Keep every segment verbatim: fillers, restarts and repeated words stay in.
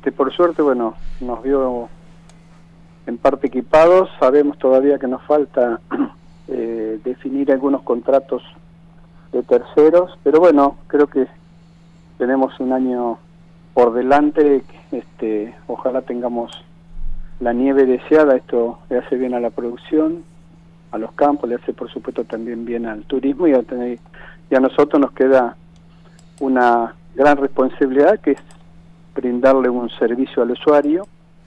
este, por suerte, bueno, nos vio en parte equipados. Sabemos todavía que nos falta eh, definir algunos contratos de terceros, pero bueno, creo que tenemos un año por delante. Este, ojalá tengamos la nieve deseada. Esto le hace bien a la producción, a los campos, le hace por supuesto también bien al turismo, y a, tener, y a nosotros nos queda una gran responsabilidad, que es brindarle un servicio al usuario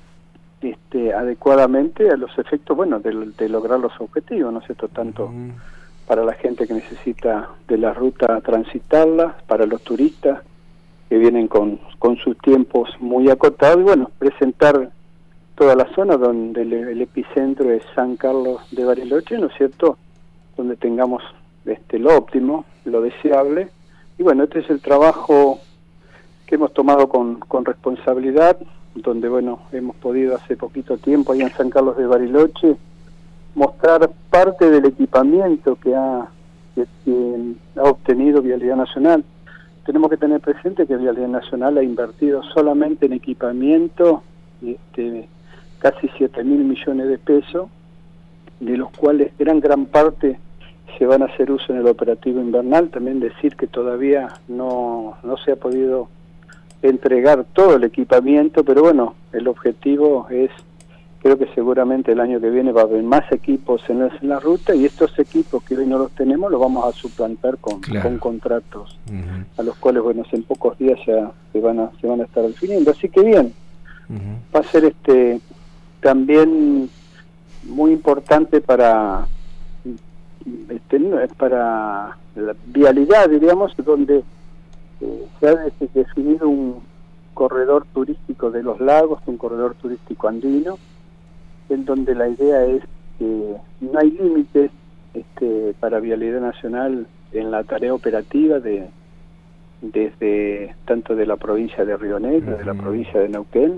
este, adecuadamente a los efectos, bueno, de, de lograr los objetivos, ¿no es cierto? Tanto mm. para la gente que necesita de la ruta transitarla, para los turistas que vienen con, con sus tiempos muy acotados, y bueno, presentar toda la zona donde el, el epicentro es San Carlos de Bariloche, ¿no es cierto?, donde tengamos este, lo óptimo, lo deseable. Y bueno, este es el trabajo que hemos tomado con, con responsabilidad, donde bueno, hemos podido hace poquito tiempo ahí en San Carlos de Bariloche mostrar parte del equipamiento que ha, que, que ha obtenido Vialidad Nacional. Tenemos que tener presente que Vialidad Nacional ha invertido solamente en equipamiento este, casi siete mil millones de pesos, de los cuales gran gran parte se van a hacer uso en el operativo invernal. También decir que todavía no, no se ha podido entregar todo el equipamiento, pero bueno, el objetivo es, creo que seguramente el año que viene va a haber más equipos en la, en la ruta, y estos equipos que hoy no los tenemos los vamos a suplantar con, claro. con contratos, uh-huh. a los cuales, bueno, en pocos días ya se van a, se van a estar definiendo. Así que bien, uh-huh. va a ser este también muy importante para este, para la vialidad, diríamos, donde eh, se ha definido un corredor turístico de los lagos, un corredor turístico andino, en donde la idea es que no hay límites este, para Vialidad Nacional en la tarea operativa de desde tanto de la provincia de Río Negro, uh-huh. de la provincia de Neuquén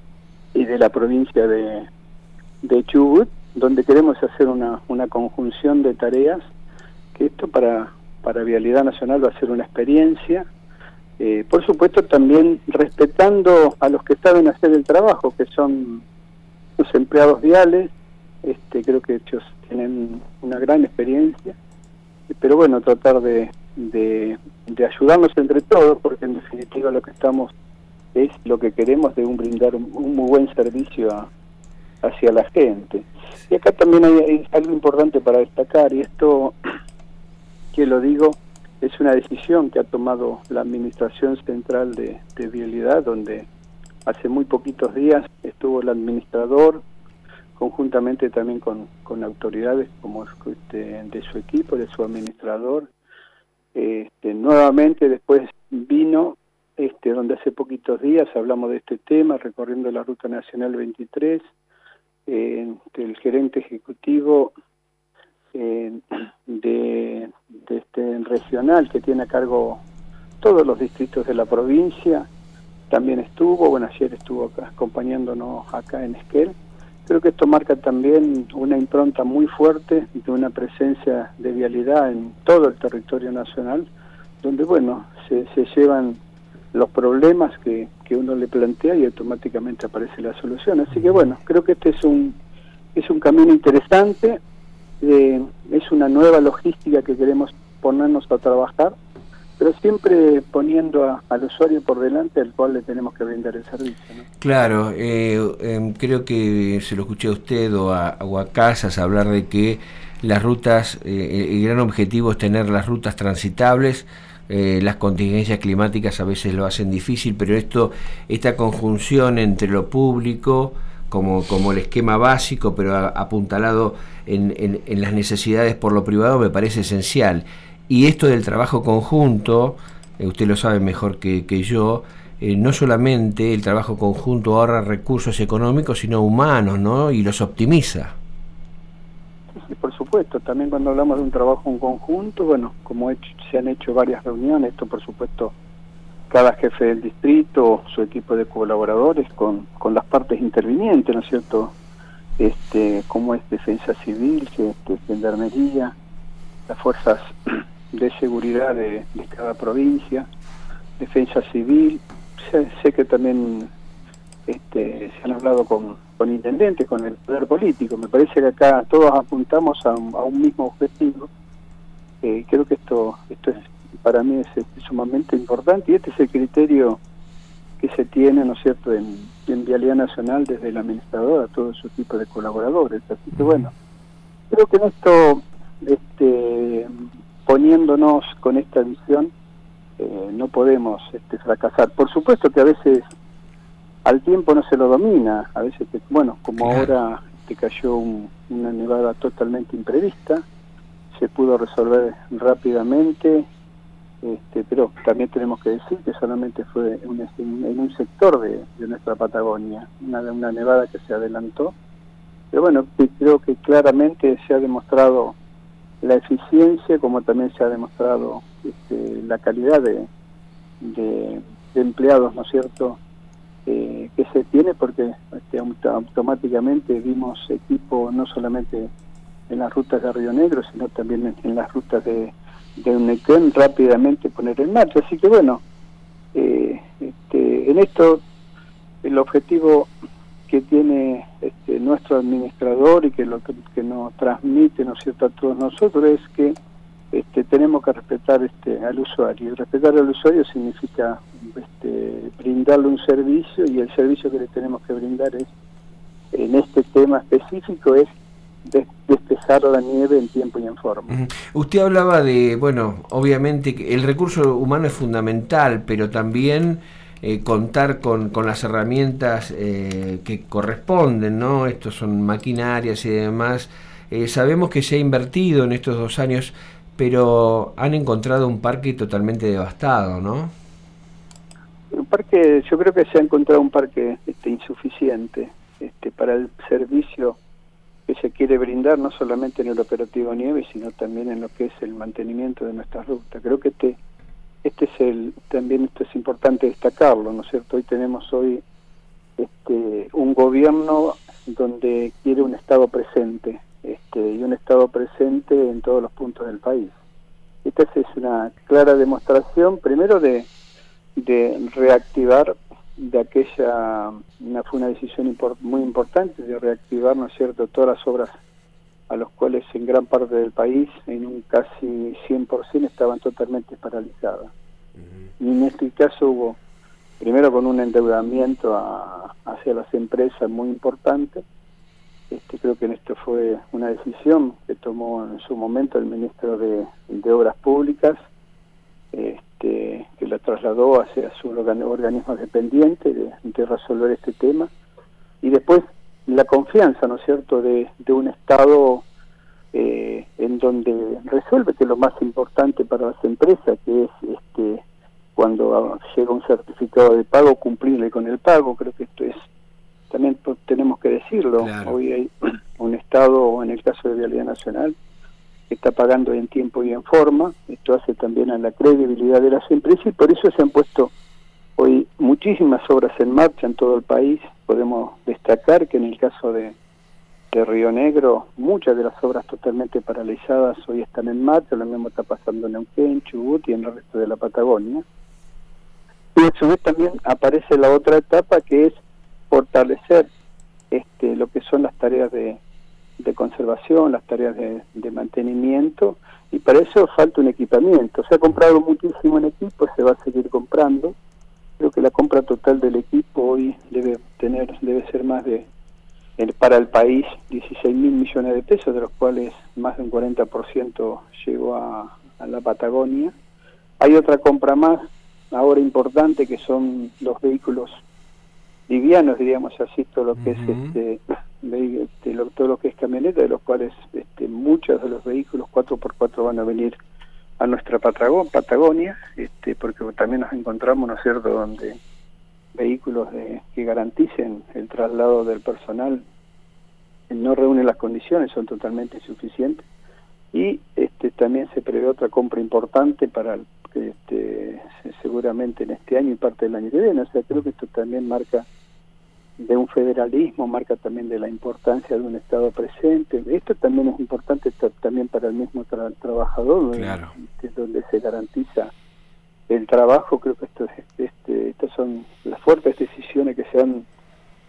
y de la provincia de, de Chubut, donde queremos hacer una, una conjunción de tareas, que esto para, para Vialidad Nacional va a ser una experiencia, eh, por supuesto también respetando a los que saben hacer el trabajo, que son los empleados viales. Este, creo que ellos tienen una gran experiencia, pero bueno, tratar de, de, de ayudarnos entre todos, porque en definitiva lo que estamos es lo que queremos, de un brindar un, un muy buen servicio a, hacia la gente. Y acá también hay, hay algo importante para destacar, y esto que lo digo, es una decisión que ha tomado la Administración Central de, de Vialidad, donde hace muy poquitos días estuvo el administrador, conjuntamente también con, con autoridades como este, de su equipo, de su administrador. Este, nuevamente después vino, este, donde hace poquitos días hablamos de este tema, recorriendo la Ruta Nacional veintitrés, eh, el gerente ejecutivo eh, de, de este regional, que tiene a cargo todos los distritos de la provincia, también estuvo. Bueno, ayer estuvo acá, acompañándonos acá en Esquel. Creo que esto marca también una impronta muy fuerte de una presencia de vialidad en todo el territorio nacional, donde, bueno, se, se llevan los problemas que, que uno le plantea y automáticamente aparece la solución. Así que, bueno, creo que este es un, es un camino interesante, eh, es una nueva logística que queremos ponernos a trabajar, pero siempre poniendo a, al usuario por delante, al cual le tenemos que brindar el servicio, ¿no? Claro, eh, eh, creo que se lo escuché a usted o a, o a Casas hablar de que las rutas, eh, el gran objetivo es tener las rutas transitables. Eh, las contingencias climáticas a veces lo hacen difícil, pero esto, esta conjunción entre lo público como, como el esquema básico, pero a, apuntalado en, en, en las necesidades por lo privado, me parece esencial. Y esto del trabajo conjunto, eh, usted lo sabe mejor que, que yo, eh, no solamente el trabajo conjunto ahorra recursos económicos, sino humanos, ¿no? Y los optimiza. Sí, sí, por supuesto. También cuando hablamos de un trabajo en conjunto, bueno, como hecho, se han hecho varias reuniones, esto por supuesto, cada jefe del distrito, su equipo de colaboradores con, con las partes intervinientes, ¿no es cierto? Este, como es Defensa Civil, este, Gendarmería, las fuerzas de seguridad de, de cada provincia, Defensa Civil. Sé, sé que también este, se han hablado con, con intendentes, con el poder político. Me parece que acá todos apuntamos a un, a un mismo objetivo. Eh, creo que esto esto es, para mí es, es sumamente importante, y este es el criterio que se tiene, ¿no es cierto?, en, en Vialidad Nacional, desde el administrador a todo su tipo de colaboradores. Así que bueno, creo que en esto, este, poniéndonos con esta visión, eh, no podemos este, fracasar. Por supuesto que a veces al tiempo no se lo domina, a veces, que, bueno, como claro. ahora te cayó un, una nevada totalmente imprevista, se pudo resolver rápidamente. Este, pero también tenemos que decir que solamente fue un, en un sector de, de nuestra Patagonia, una, una nevada que se adelantó. Pero bueno, creo que claramente se ha demostrado la eficiencia, como también se ha demostrado este, la calidad de, de, de empleados, ¿no es cierto?, eh, que se tiene, porque este, automáticamente vimos equipo no solamente en las rutas de Río Negro, sino también en, en las rutas de de Neuquén, rápidamente poner en marcha. Así que bueno, eh, este, en esto el objetivo que tiene este, nuestro administrador y que lo que, que nos transmite, ¿no es cierto?, a todos nosotros, es que este, tenemos que respetar este, al usuario. Y respetar al usuario significa este, brindarle un servicio, y el servicio que le tenemos que brindar es, en este tema específico, es de despejar la nieve en tiempo y en forma. Uh-huh. Usted hablaba de, bueno, obviamente que el recurso humano es fundamental, pero también eh, contar con, con las herramientas eh, que corresponden, ¿no? Estos son maquinarias y demás. Eh, sabemos que se ha invertido en estos dos años, pero han encontrado un parque totalmente devastado, ¿no? Un parque, yo creo que se ha encontrado un parque este, insuficiente este, para el servicio que se quiere brindar, no solamente en el operativo nieve, sino también en lo que es el mantenimiento de nuestras rutas. Creo que este este es el también esto es importante destacarlo, ¿no es cierto? Hoy tenemos hoy este un gobierno donde quiere un Estado presente, este y un Estado presente en todos los puntos del país. Esta es una clara demostración, primero, de de reactivar de aquella, una, fue una decisión import, muy importante de reactivar, ¿no es cierto?, todas las obras a las cuales en gran parte del país, en un casi cien por ciento, estaban totalmente paralizadas. Uh-huh. Y en este caso hubo, primero con un endeudamiento a, hacia las empresas muy importante. Este, creo que en esto fue una decisión que tomó en su momento el ministro de, de Obras Públicas, Este, que la trasladó hacia su organ organismo dependiente de, de resolver este tema, y después la confianza, ¿no es cierto?, de, de un Estado eh, en donde resuelve, que es lo más importante para las empresas, que es este cuando llega un certificado de pago, cumplirle con el pago. Creo que esto es, también tenemos que decirlo, claro. Hoy hay un Estado, en el caso de Vialidad Nacional, está pagando en tiempo y en forma. Esto hace también a la credibilidad de las empresas, y por eso se han puesto hoy muchísimas obras en marcha en todo el país. Podemos destacar que en el caso de, de Río Negro, muchas de las obras totalmente paralizadas hoy están en marcha. Lo mismo está pasando en Neuquén, Chubut y en el resto de la Patagonia. Y a su vez también aparece la otra etapa, que es fortalecer este, lo que son las tareas de de conservación, las tareas de, de mantenimiento, y para eso falta un equipamiento. Se ha comprado muchísimo en equipo, se va a seguir comprando. Creo que la compra total del equipo hoy debe tener, debe ser más de, el, para el país, dieciséis mil millones de pesos, de los cuales más de un cuarenta por ciento llegó a, a la Patagonia. Hay otra compra más, ahora importante, que son los vehículos livianos, diríamos así, todo lo que uh-huh. es este, este lo, todo lo que es camioneta, de los cuales este, muchos de los vehículos cuatro por cuatro van a venir a nuestra Patagon, Patagonia, este, porque también nos encontramos, ¿no es cierto?, donde vehículos de, que garanticen el traslado del personal no reúnen las condiciones, son totalmente insuficientes. Y este, también se prevé otra compra importante para este, seguramente en este año y parte del año que viene. O sea, creo que esto también marca de un federalismo, marca también de la importancia de un Estado presente. Esto también es importante también para el mismo tra trabajador, claro. Este, donde se garantiza el trabajo. Creo que esto, este, estas son las fuertes decisiones que se han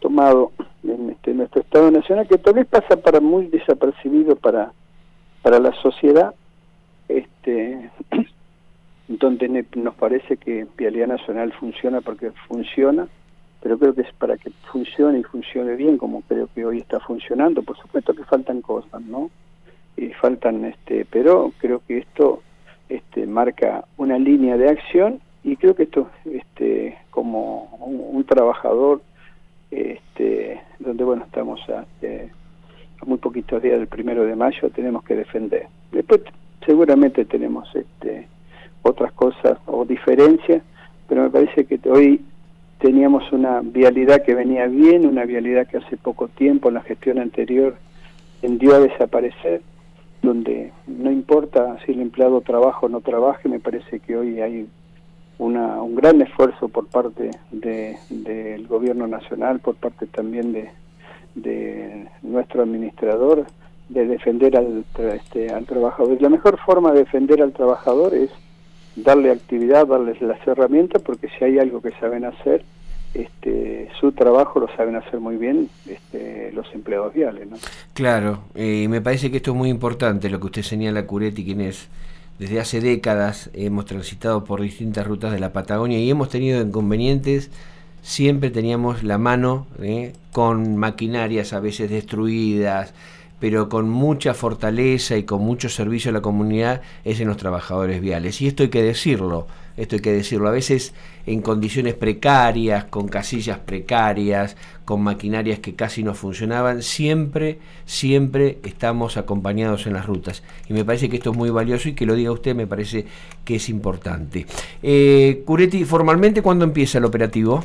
tomado en este, nuestro Estado Nacional, que tal vez pasa para muy desapercibido para, para la sociedad, este, donde nos parece que Vialidad Nacional funciona porque funciona, pero creo que es para que funcione y funcione bien, como creo que hoy está funcionando. Por supuesto que faltan cosas, ¿no? Y faltan, este, pero creo que esto este, marca una línea de acción, y creo que esto, este, como un, un trabajador, este, donde bueno estamos a, este, a muy poquitos días del primero de mayo, tenemos que defender. Después seguramente tenemos este, otras cosas o diferencias, pero me parece que hoy teníamos una vialidad que venía bien, una vialidad que hace poco tiempo, en la gestión anterior, tendió a desaparecer, donde no importa si el empleado trabaja o no trabaje. Me parece que hoy hay una, un gran esfuerzo por parte de, del gobierno nacional, por parte también de, de nuestro administrador, de defender al, este, al trabajador. La mejor forma de defender al trabajador es darle actividad, darles las herramientas, porque si hay algo que saben hacer, este, su trabajo lo saben hacer muy bien este, los empleados viales, ¿no? Claro, y eh, me parece que esto es muy importante, lo que usted señala, Curetti, quienes desde hace décadas hemos transitado por distintas rutas de la Patagonia y hemos tenido inconvenientes. Siempre teníamos la mano eh, con maquinarias a veces destruidas, pero con mucha fortaleza y con mucho servicio a la comunidad es en los trabajadores viales. Y esto hay que decirlo, esto hay que decirlo. A veces en condiciones precarias, con casillas precarias, con maquinarias que casi no funcionaban, siempre, siempre estamos acompañados en las rutas. Y me parece que esto es muy valioso, y que lo diga usted me parece que es importante. Eh, Curetti, formalmente, ¿cuándo empieza el operativo?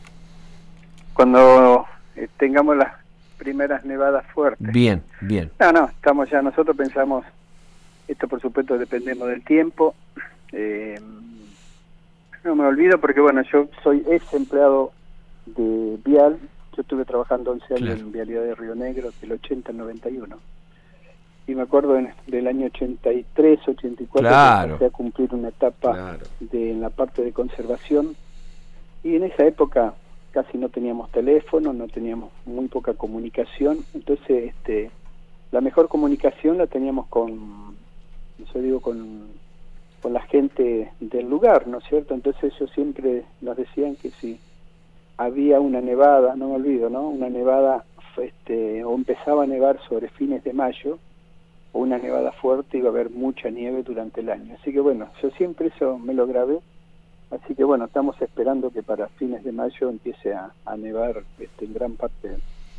Cuando eh, tengamos las primeras nevadas fuertes. Bien, bien. No, no, estamos ya, nosotros pensamos, esto por supuesto dependemos del tiempo. Eh, no me olvido porque bueno, yo soy ex empleado de Vial, yo estuve trabajando once años claro. en Vialidad de Río Negro, del ochenta al noventa y uno. Y me acuerdo en, del año ochenta y tres, ochenta y cuatro, claro. que empecé a cumplir una etapa claro. de, en la parte de conservación. Y en esa época casi no teníamos teléfono, no teníamos muy poca comunicación, entonces este, la mejor comunicación la teníamos con, yo digo, con, con la gente del lugar, ¿no es cierto? Entonces ellos siempre nos decían que si había una nevada, no me olvido, ¿no? Una nevada, este, o empezaba a nevar sobre fines de mayo, o una nevada fuerte, iba a haber mucha nieve durante el año. Así que bueno, yo siempre eso me lo grabé. Así que bueno, estamos esperando que para fines de mayo empiece a, a nevar este, en gran parte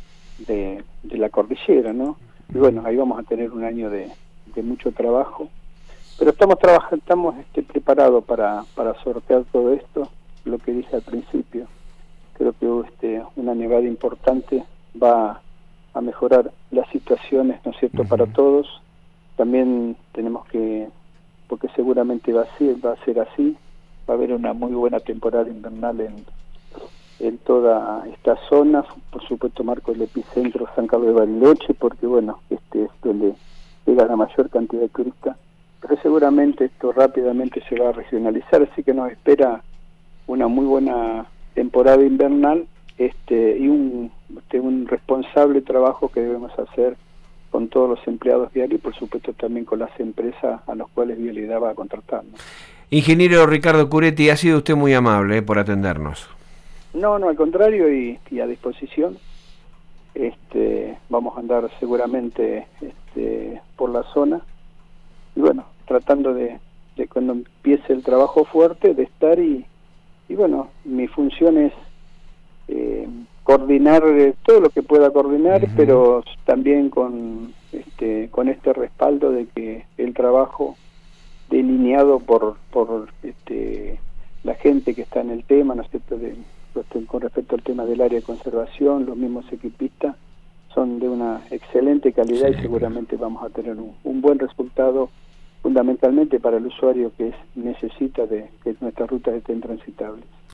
de, de la cordillera, ¿no? Y bueno, ahí vamos a tener un año de, de mucho trabajo, pero estamos trabajando, estamos este, preparados para, para sortear todo esto. Lo que dije al principio, creo que este, una nevada importante va a mejorar las situaciones, ¿no es cierto?, uh-huh. para todos. También tenemos que, porque seguramente va a ser, va a ser así, va a haber una muy buena temporada invernal en, en toda esta zona. Por supuesto, marco el epicentro San Carlos de Bariloche, porque bueno, este es donde llega la mayor cantidad de turistas, pero seguramente esto rápidamente se va a regionalizar, así que nos espera una muy buena temporada invernal este y un, este, un responsable trabajo que debemos hacer con todos los empleados viales y por supuesto también con las empresas a las cuales Vialidad va a contratar, ¿no? Ingeniero Ricardo Curetti, ha sido usted muy amable eh, por atendernos. No, no, al contrario, y, y a disposición. Este, vamos a andar seguramente este, por la zona y bueno, tratando de, de cuando empiece el trabajo fuerte, de estar y, y bueno, mi función es eh, coordinar eh, todo lo que pueda coordinar, uh-huh. pero también con este, con este respaldo de que el trabajo delineado por por este la gente que está en el tema, ¿no es cierto?, de, con respecto al tema del área de conservación, los mismos equipistas son de una excelente calidad, sí, y seguramente claro. vamos a tener un, un buen resultado, fundamentalmente para el usuario que es, necesita de que nuestras rutas estén transitables.